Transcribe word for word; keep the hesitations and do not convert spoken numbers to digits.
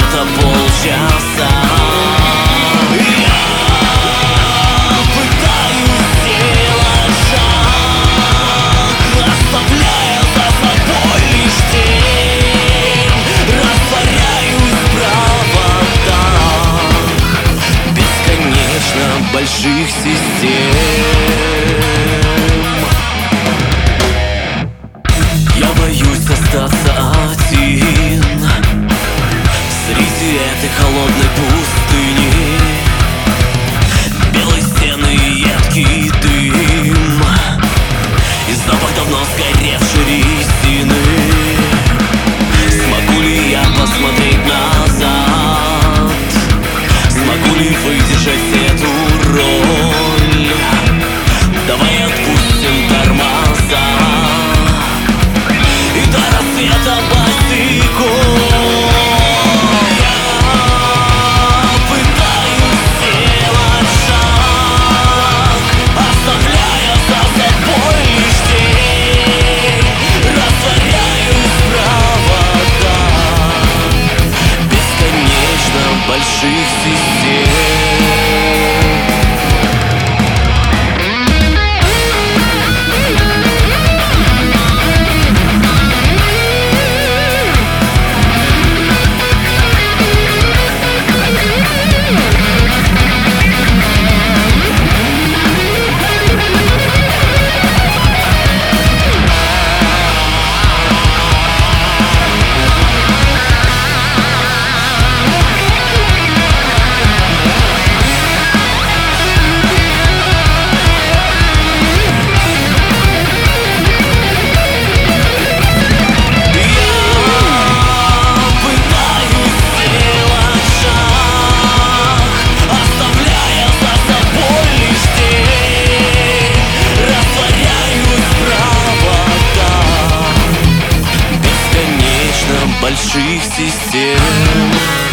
где-то полчаса. Я пытаюсь сделать шаг, оставляя за собой лишь тень. Растворяюсь в проводах бесконечно больших систем. Я боюсь остаться один среди этой холодной пустыни. Белые стены и едкий дым и запах давно сгоревшей резины. Смогу ли я посмотреть назад? Смогу ли выдержать эту роль? Давай отпустим тормоза и до рассвета босиком. Я пытаюсь сделать шаг, оставляя за собой лишь тень. Растворяюсь в проводах бесконечно больших систем. Больших систем.